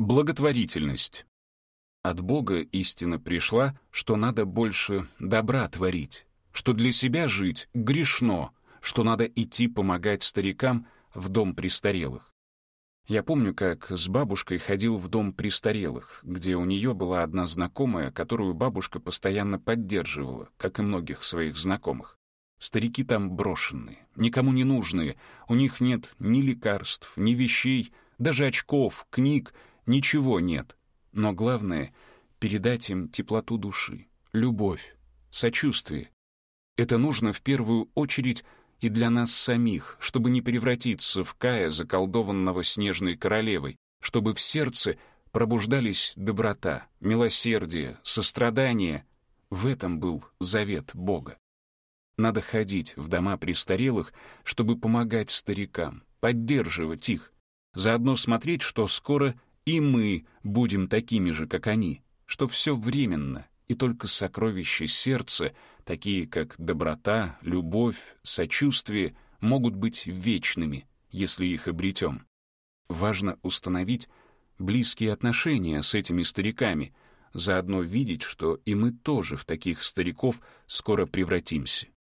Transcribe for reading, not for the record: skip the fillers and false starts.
Благотворительность. От Бога истина пришла, что надо больше добра творить, что для себя жить грешно, что надо идти помогать старикам в дом престарелых. Я помню, как с бабушкой ходил в дом престарелых, где у нее была одна знакомая, которую бабушка постоянно поддерживала, как и многих своих знакомых. Старики там брошенные, никому не нужные, у них нет ни лекарств, ни вещей, даже очков, книг, ничего нет. Но главное — передать им теплоту души, любовь, сочувствие. Это нужно в первую очередь и для нас самих, чтобы не превратиться в Кая, заколдованного снежной королевой, чтобы в сердце пробуждались доброта, милосердие, сострадание. В этом был завет Бога. Надо ходить в дома престарелых, чтобы помогать старикам, поддерживать их, заодно смотреть, что скоро и мы будем такими же, как они, что все временно, и только сокровища сердца, такие как доброта, любовь, сочувствие, могут быть вечными, если их обретем. Важно установить близкие отношения с этими стариками, заодно видеть, что и мы тоже в таких стариков скоро превратимся.